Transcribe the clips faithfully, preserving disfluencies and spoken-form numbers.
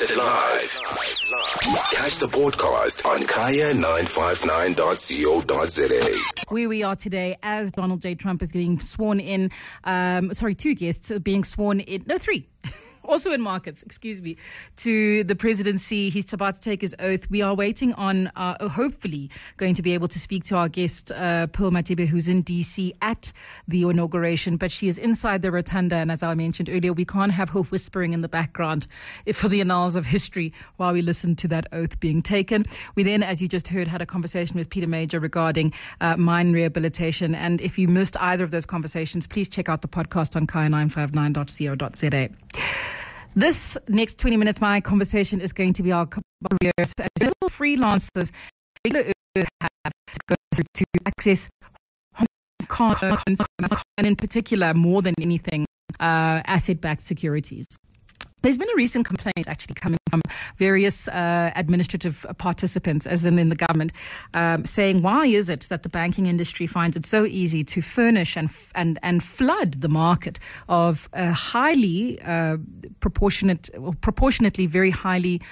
it live. Catch the podcast on kaya nine five nine dot co dot za. Where we are today as Donald J. Trump is being sworn in, um, sorry, two guests are being sworn in, no, three. Also in markets, excuse me, to the presidency. He's about to take his oath. We are waiting on, uh, hopefully, going to be able to speak to our guest, uh, Pearl Matiba, who's in D C at the inauguration, but she is inside the rotunda. And as I mentioned earlier, we can't have her whispering in the background for the annals of history while we listen to that oath being taken. We then, as you just heard, had a conversation with Peter Major regarding uh, mine rehabilitation. And if you missed either of those conversations, please check out the podcast on kaya nine five nine dot co dot za. This next twenty minutes, my conversation is going to be our careers as little freelancers have to go through to access cars, and in particular, more than anything, uh, asset-backed securities. There's been a recent complaint actually coming from various uh, administrative participants, as in in the government, um, saying, why is it that the banking industry finds it so easy to furnish and and and flood the market of a highly uh, proportionate, or proportionately very highly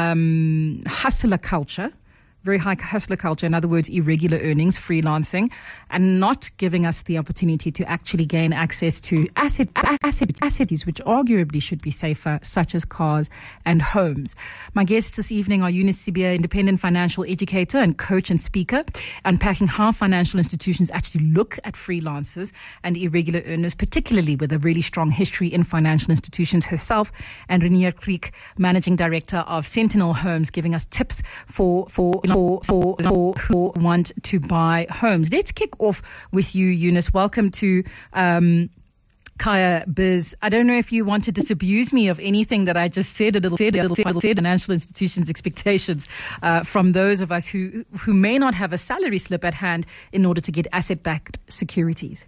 um, hustler culture, very high hustler culture, in other words, irregular earnings, freelancing, and not giving us the opportunity to actually gain access to asset, asset, assets which arguably should be safer, such as cars and homes. My guests this evening are Eunice Sibiya, independent financial educator and coach and speaker, unpacking how financial institutions actually look at freelancers and irregular earners, particularly with a really strong history in financial institutions herself, and Renier Creek, managing director of Sentinel Homes, giving us tips for for For, for, for who want to buy homes. Let's kick off with you, Eunice. Welcome to um, Kaya Biz. I don't know if you want to disabuse me of anything that I just said, a little said, a little said, a little said financial institutions' expectations uh, from those of us who, who may not have a salary slip at hand in order to get asset-backed securities,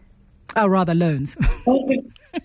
or rather loans. Good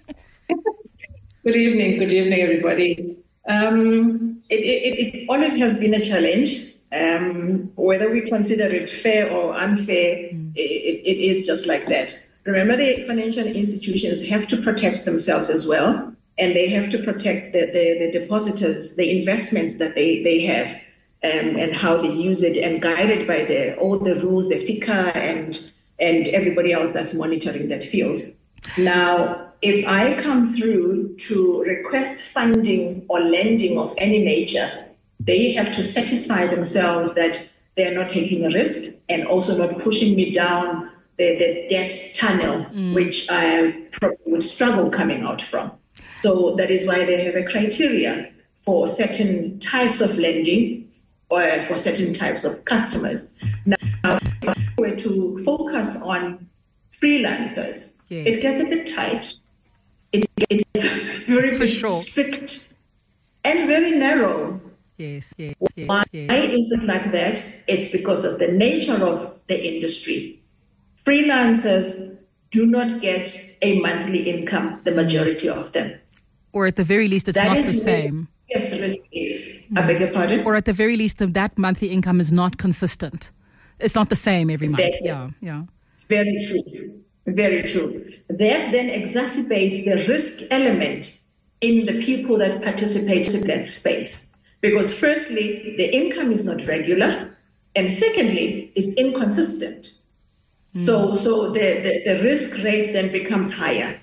evening, good evening, everybody. Um, it, it, it always has been a challenge. Um, whether we consider it fair or unfair, mm. it, it is just like that. Remember, the financial institutions have to protect themselves as well, and they have to protect the, the, the depositors, the investments that they, they have, um, and how they use it, and guided by the, all the rules, the FICA and, and everybody else that's monitoring that field. Now, if I come through to request funding or lending of any nature, they have to satisfy themselves that they're not taking a risk and also not pushing me down the, the debt tunnel, mm. which I probably would struggle coming out from. So that is why they have a criteria for certain types of lending or for certain types of customers. Now, if we were to focus on freelancers, yes. It gets a bit tight. It gets very, very sure. strict and very narrow. Yes, yes, yes, Why yes. is it like that? It's because of the nature of the industry. Freelancers do not get a monthly income, the majority of them. Or at the very least, it's that not is the same. Where, yes, the risk is. Mm. I beg your pardon? Or at the very least, that monthly income is not consistent. It's not the same every month. Very, yeah, yeah. Very true. Very true. That then exacerbates the risk element in the people that participate in that space. Because firstly, the income is not regular, and secondly, it's inconsistent. Mm. So so the, the, the risk rate then becomes higher.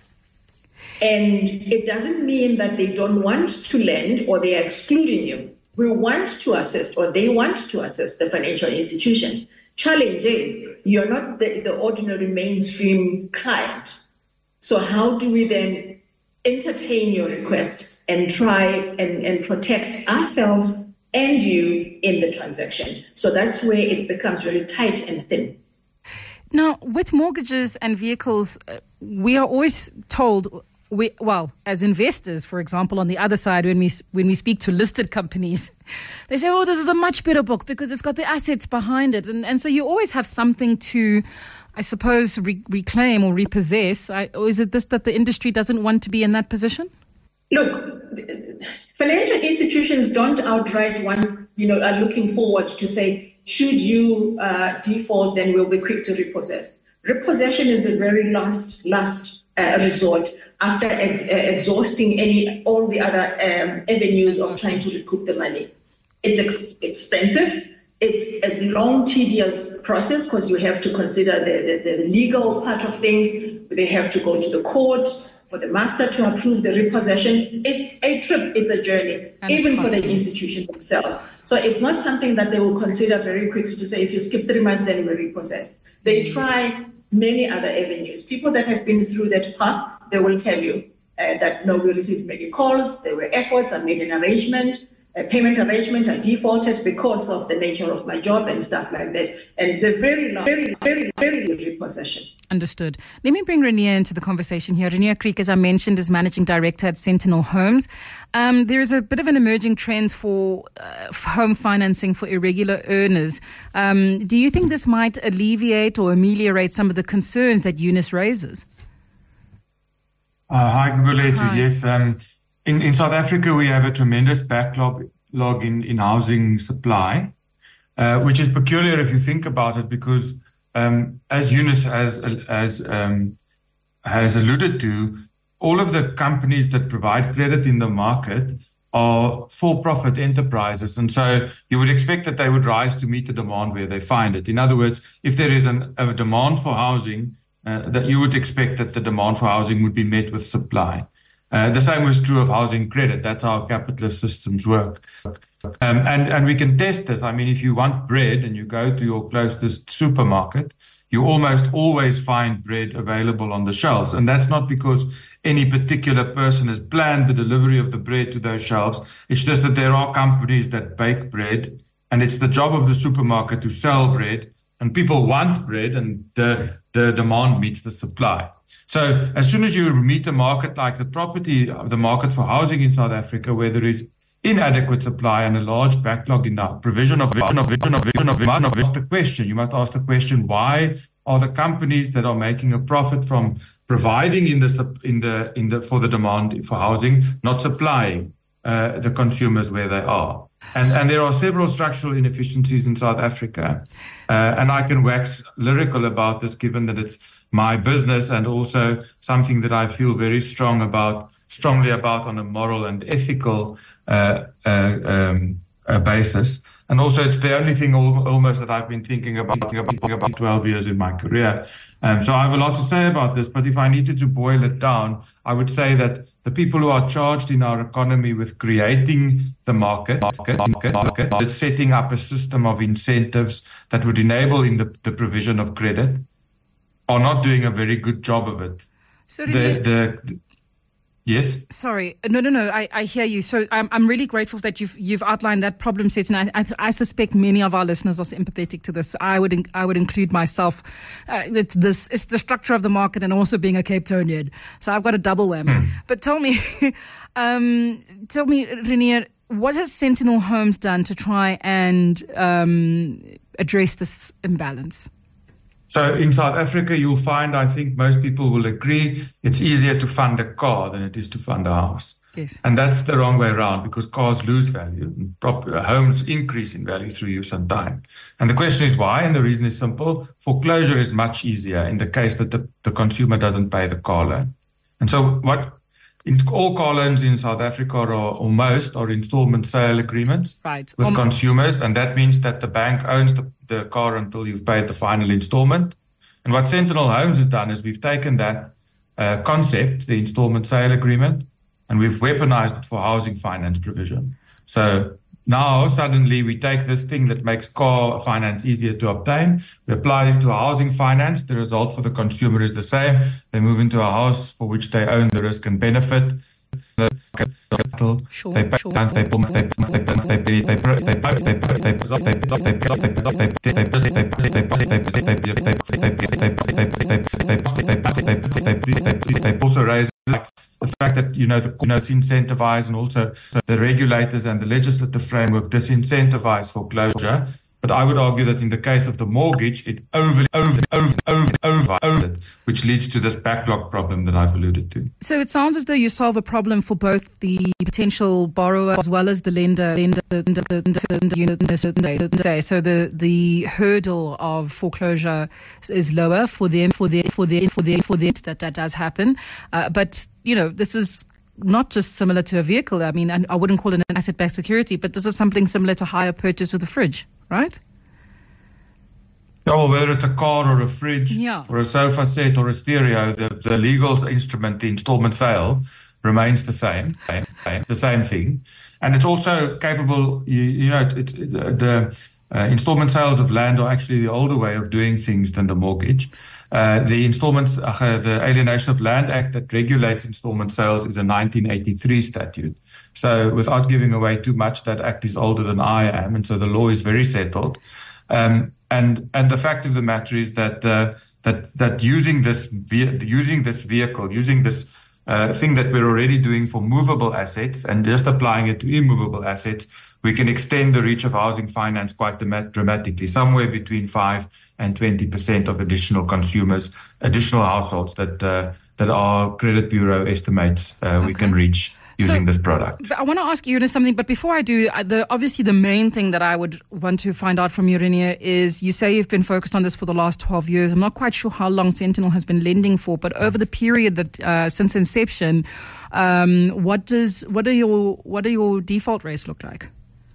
And it doesn't mean that they don't want to lend or they are excluding you. We want to assist, or they want to assist the financial institutions. Challenge is, you're not the, the ordinary mainstream client. So how do we then entertain your request and try and, and protect ourselves and you in the transaction? So that's where it becomes really tight and thin. Now, with mortgages and vehicles, uh, we are always told, we, well, as investors, for example, on the other side, when we when we speak to listed companies, they say, oh, this is a much better book because it's got the assets behind it. And, and so you always have something to, I suppose, re- reclaim or repossess. I, or is it this that the industry doesn't want to be in that position? Look, financial institutions don't outright want, you know, are looking forward to say, should you uh, default, then we'll be quick to repossess. Repossession is the very last, last uh, resort after ex- uh, exhausting any all the other um, avenues of trying to recoup the money. It's ex- expensive. It's a long, tedious process because you have to consider the, the, the legal part of things. They have to go to the court for the master to approve the repossession. It's a trip, it's a journey, and even for the institution themselves. So it's not something that they will consider very quickly to say, if you skip three months, then you will repossess. They try many other avenues. People that have been through that path, they will tell you uh, that no, we received many calls, there were efforts, I made an arrangement, a payment arrangement, I defaulted because of the nature of my job and stuff like that. And the very long, very, very, very good repossession. Understood. Let me bring Renier into the conversation here. Renier Creek, as I mentioned, is Managing Director at Sentinel Homes. Um, there is a bit of an emerging trend for uh, home financing for irregular earners. Um, do you think this might alleviate or ameliorate some of the concerns that Eunice raises? Uh, hi, Gugulethu. Yes, um, in, in South Africa, we have a tremendous backlog log in, in housing supply, uh, which is peculiar if you think about it, because um, as Eunice has, has, um, has alluded to, all of the companies that provide credit in the market are for-profit enterprises. And so you would expect that they would rise to meet the demand where they find it. In other words, if there is an, a demand for housing, uh, that you would expect that the demand for housing would be met with supply. Uh, the same was true of housing credit. That's how capitalist systems work. Um, and, and we can test this. I mean, if you want bread and you go to your closest supermarket, you almost always find bread available on the shelves. And that's not because any particular person has planned the delivery of the bread to those shelves. It's just that there are companies that bake bread, and it's the job of the supermarket to sell bread, and people want bread, and the, the demand meets the supply. So as soon as you meet a market like the property, the market for housing in South Africa, where there is inadequate supply and a large backlog in the provision of vision of vision of vision of vision of the question. You must ask the question: why are the companies that are making a profit from providing in the in the in the for the demand for housing not supplying uh, the consumers where they are? And and there are several structural inefficiencies in South Africa, uh, and I can wax lyrical about this, given that it's my business and also something that I feel very strong about, strongly about on a moral and ethical uh, uh, um, uh, basis. And also, it's the only thing al- almost that I've been thinking about about, about twelve years in my career. Um, so I have a lot to say about this, but if I needed to boil it down, I would say that the people who are charged in our economy with creating the market, market, market, market, market setting up a system of incentives that would enable in the, the provision of credit, are not doing a very good job of it. So the, the, the Yes. Sorry. No, no, no. I, I hear you. So I'm I'm really grateful that you've you've outlined that problem set, and I I, I suspect many of our listeners are sympathetic to this. I would in, I would include myself. Uh, it's this it's the structure of the market and also being a Cape Townian. So I've got a double whammy. Hmm. But tell me, um, tell me, Renier, what has Sentinel Homes done to try and um, address this imbalance? So in South Africa, you'll find, I think most people will agree, it's easier to fund a car than it is to fund a house. Yes. And that's the wrong way around, because cars lose value and prop- homes increase in value through use and time. And the question is why? And the reason is simple. Foreclosure is much easier in the case that the, the consumer doesn't pay the car loan. And so what in all car loans in South Africa are, or most are installment sale agreements right. with um, consumers. And that means that the bank owns the, the car until you've paid the final installment. And what Sentinel Homes has done is we've taken that uh, concept, the installment sale agreement, and we've weaponized it for housing finance provision. So now suddenly we take this thing that makes car finance easier to obtain, we apply it to housing finance. The result for the consumer is the same. They move into a house for which they own the risk and benefit. The capital, they pay down, they they they they they they they also raise the fact that, you know, the you know, it's incentivized, and also the regulators and the legislative framework disincentivize foreclosure But I would argue that in the case of the mortgage, it over, over, over, over, over, over, which leads to this backlog problem that I've alluded to. So it sounds as though you solve a problem for both the potential borrower as well as the lender. So the the hurdle of foreclosure is lower for them, for the for the for the for the that that does happen. Uh, but you know, this is not just similar to a vehicle. I mean, I, I wouldn't call it an asset-backed security, but this is something similar to hire purchase with a fridge, right? Yeah, well, whether it's a car or a fridge yeah. or a sofa set or a stereo, the, the legal instrument, the installment sale, remains the same, same the same thing. And it's also capable, you, you know, it, it, the uh, installment sales of land are actually the older way of doing things than the mortgage. Uh, the installments, uh, the Alienation of Land Act that regulates installment sales is a nineteen eighty-three statute. So without giving away too much, that act is older than I am. And so the law is very settled. Um, and, and the fact of the matter is that, uh, that, that using this, ve- using this vehicle, using this, uh, thing that we're already doing for movable assets and just applying it to immovable assets, we can extend the reach of housing finance quite dramatically, somewhere between five and twenty percent of additional consumers, additional households that uh, that our credit bureau estimates uh, okay. we can reach using so, this product. But I want to ask you something, but before I do, the, obviously the main thing that I would want to find out from you, Renier, is you say you've been focused on this for the last twelve years. I'm not quite sure how long Sentinel has been lending for, but over the period that uh, since inception, um, what does what are your what do your default rates look like?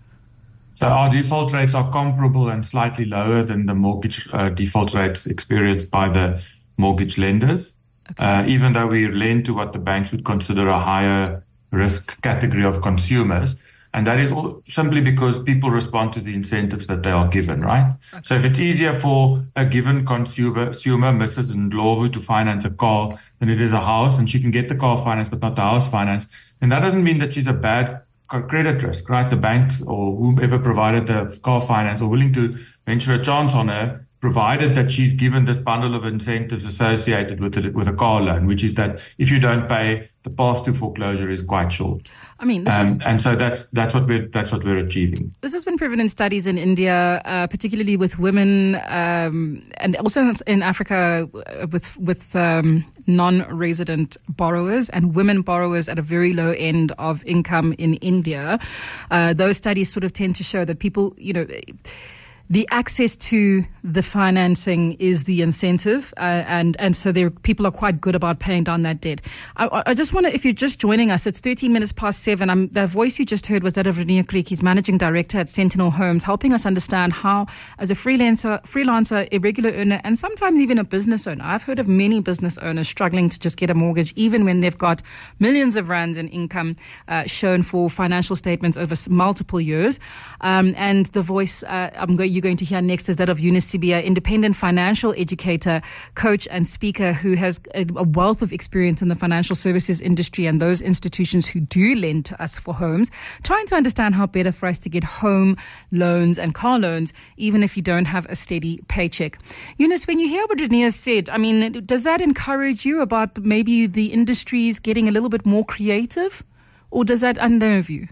So our default rates are comparable and slightly lower than the mortgage uh, default rates experienced by the mortgage lenders, okay. uh, even though we lend to what the banks would consider a higher risk category of consumers. And that is all simply because people respond to the incentives that they are given, right? Okay. So if it's easier for a given consumer, consumer Missus Ndlovu, to finance a car than it is a house, and she can get the car finance but not the house finance, then that doesn't mean that she's a bad credit risk, right? The banks or whoever provided the car finance are willing to venture a chance on her, provided that she's given this bundle of incentives associated with it, with a car loan, which is that if you don't pay, the path to foreclosure is quite short. I mean, this um, is, and so that's that's what we're that's what we're achieving. This has been proven in studies in India, uh, particularly with women, um, and also in Africa with with um, non-resident borrowers and women borrowers at a very low end of income in India. Uh, those studies sort of tend to show that people, you know, the access to the financing is the incentive, uh, and and so there people are quite good about paying down that debt. I, I just want to, if you're just joining us, it's thirteen minutes past seven. Um, the voice you just heard was that of Renier Creek. He's managing director at Sentinel Homes, helping us understand how, as a freelancer, freelancer, irregular earner, and sometimes even a business owner. I've heard of many business owners struggling to just get a mortgage, even when they've got millions of rands in income uh, shown for financial statements over multiple years. Um, and the voice uh, I'm going. You're going to hear next is that of Eunice Sibiya, independent financial educator, coach and speaker who has a wealth of experience in the financial services industry and those institutions who do lend to us for homes, trying to understand how better for us to get home loans and car loans, even if you don't have a steady paycheck. Eunice, when you hear what Renier said, I mean, does that encourage you about maybe the industries getting a little bit more creative, or does that unnerve you?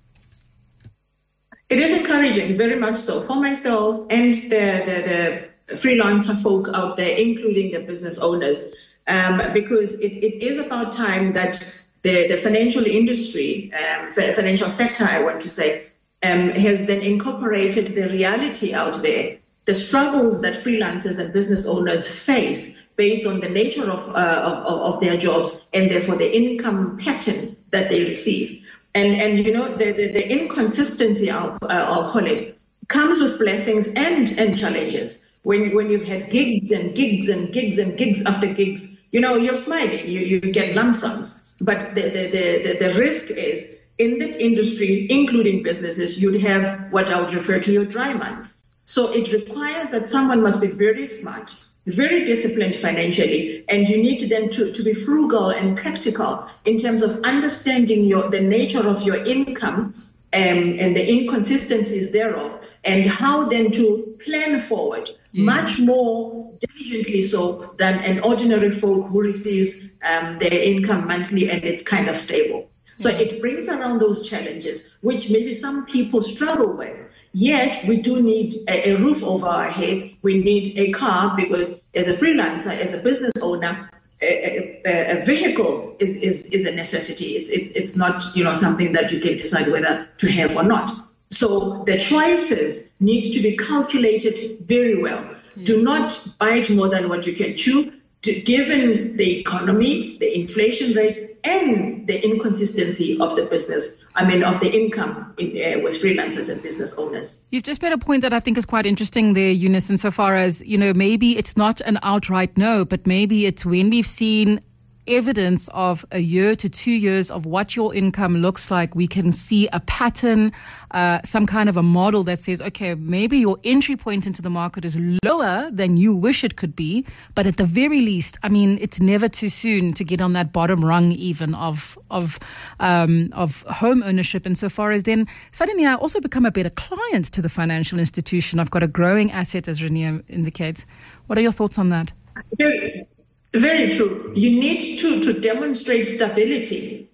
It is encouraging, very much so, for myself and the, the, the freelancer folk out there, including the business owners, um, because it, it is about time that the, the financial industry, um, financial sector, I want to say, um, has then incorporated the reality out there, the struggles that freelancers and business owners face based on the nature of, uh, of, of their jobs and therefore the income pattern that they receive. And, and you know, the, the, the inconsistency, I'll, uh, I'll call it, comes with blessings and, and challenges. When, when you've had gigs and gigs and gigs and gigs after gigs, you know, you're smiling, you, you get lump sums. But the, the, the, the risk is, in that industry, including businesses, you'd have what I would refer to your dry months. So it requires that someone must be very smart, very disciplined financially, and you need to then to, to be frugal and practical in terms of understanding your the nature of your income um, and the inconsistencies thereof, and how then to plan forward, yes. much more diligently so than an ordinary folk who receives um, their income monthly and it's kind of stable. So it brings around those challenges, which maybe some people struggle with. Yet we do need a, a roof over our heads. We need a car because as a freelancer, as a business owner, a, a, a vehicle is, is, is a necessity. It's, it's, it's not, you know, something that you can decide whether to have or not. So the choices need to be calculated very well. Yes. Do not bite more than what you can chew. To, given the economy, the inflation rate, and the inconsistency of the business, I mean, of the income in, uh, with freelancers and business owners. You've just made a point that I think is quite interesting there, Eunice, insofar as, you know, maybe it's not an outright no, but maybe it's when we've seen evidence of a year to two years of what your income looks like, we can see a pattern, uh, some kind of a model that says, okay, maybe your entry point into the market is lower than you wish it could be, but at the very least, I mean, it's never too soon to get on that bottom rung even of of um, of home ownership. And so far as then suddenly I also become a better client to the financial institution. I've got a growing asset, as Renier indicates. What are your thoughts on that? Very, very true. You need to, to demonstrate stability.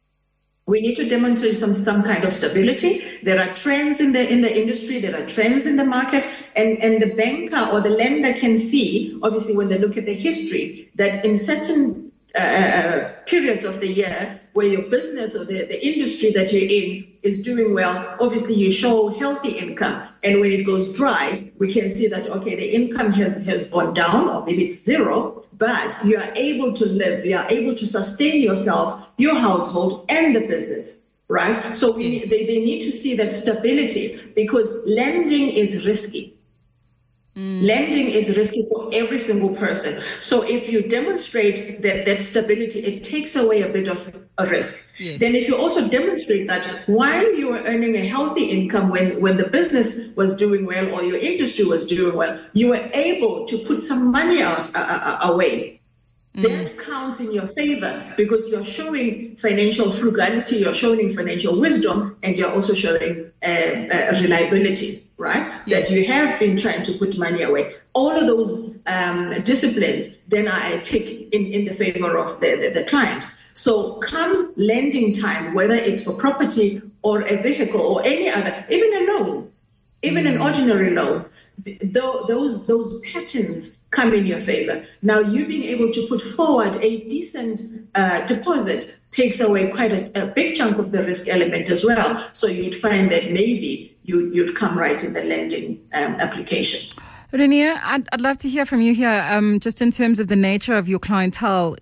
We need to demonstrate some, some kind of stability. There are trends in the in the industry, there are trends in the market, and, and the banker or the lender can see, obviously when they look at the history, that in certain uh, periods of the year where your business or the, the industry that you're in is doing well, obviously you show healthy income. And when it goes dry, we can see that, okay, the income has, has gone down, or maybe it's zero, but you are able to live, you are able to sustain yourself, your household, and the business, right? So we, they, they need to see that stability, because lending is risky. Mm. Lending is risky for every single person. So if you demonstrate that, that stability, it takes away a bit of a risk. Yes. Then if you also demonstrate that while you were earning a healthy income when, when the business was doing well or your industry was doing well, you were able to put some money out, uh, uh, away. Mm-hmm. That counts in your favor, because you're showing financial frugality, you're showing financial wisdom, and you're also showing uh, uh, reliability, right? Yes. That you have been trying to put money away. All of those um, disciplines then are a tick in, in the favor of the, the, the client. So come lending time, whether it's for property or a vehicle or any other, even a loan, even mm-hmm. an ordinary loan, th- those those patterns come in your favor. Now, you being able to put forward a decent uh, deposit takes away quite a, a big chunk of the risk element as well. So you'd find that maybe you, you'd come right in the lending um, application. Renier, I'd, I'd love to hear from you here, um, just in terms of the nature of your clientele.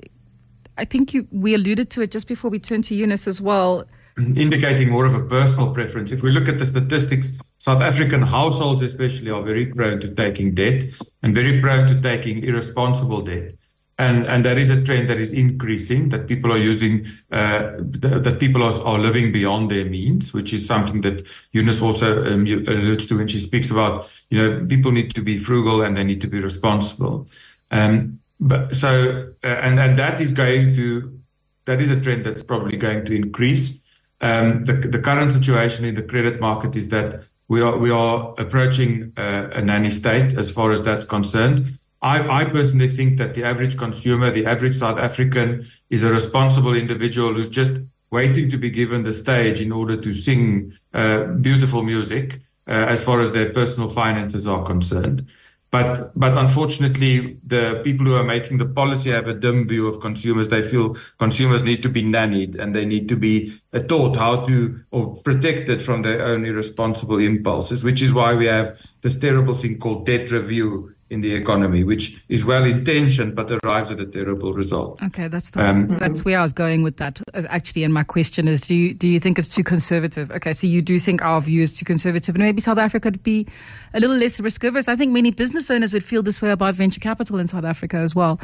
I think you, we alluded to it just before we turned to Eunice as well. Indicating more of a personal preference. If we look at the statistics, South African households especially are very prone to taking debt and very prone to taking irresponsible debt. And, and that is a trend that is increasing, that people are using, uh, th- that people are, are living beyond their means, which is something that Eunice also um, alludes to when she speaks about, you know, people need to be frugal and they need to be responsible. Um, but so, uh, and, and that is going to, that is a trend that's probably going to increase. Um, the, the current situation in the credit market is that we are we are approaching uh, a nanny state as far as that's concerned. I, I personally think that the average consumer, the average South African, is a responsible individual who's just waiting to be given the stage in order to sing uh, beautiful music uh, as far as their personal finances are concerned. But but unfortunately, the people who are making the policy have a dim view of consumers. They feel consumers need to be nannied and they need to be taught how to, or protected from their own irresponsible impulses, which is why we have this terrible thing called debt review in the economy, which is well-intentioned but arrives at a terrible result. Okay, that's the, um, that's where I was going with that, actually. And my question is, do you, do you think it's too conservative? Okay, so you do think our view is too conservative, and maybe South Africa would be a little less risk-averse. I think many business owners would feel this way about venture capital in South Africa as well.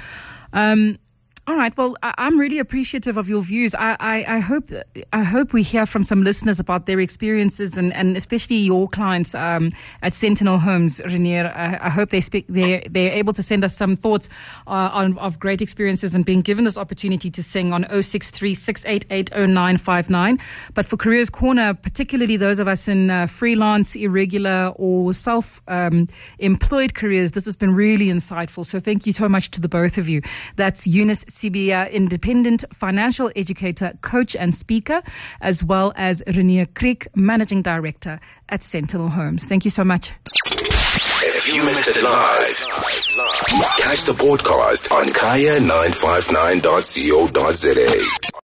Um, All right. Well, I, I'm really appreciative of your views. I, I, I hope I hope we hear from some listeners about their experiences, and, and especially your clients um, at Sentinel Homes, Renier. I, I hope they speak. They're they're able to send us some thoughts uh, on of great experiences and being given this opportunity to sing on oh six three, six eight eight, oh nine five nine. But for Careers Corner, particularly those of us in uh, freelance, irregular, or self-employed um, careers, this has been really insightful. So thank you so much to the both of you. That's Eunice Sibia, independent financial educator, coach and speaker, as well as Renier Creek, Managing Director at Sentinel Homes. Thank you so much. If you missed it live, catch the podcast on kaya nine five nine dot co dot za.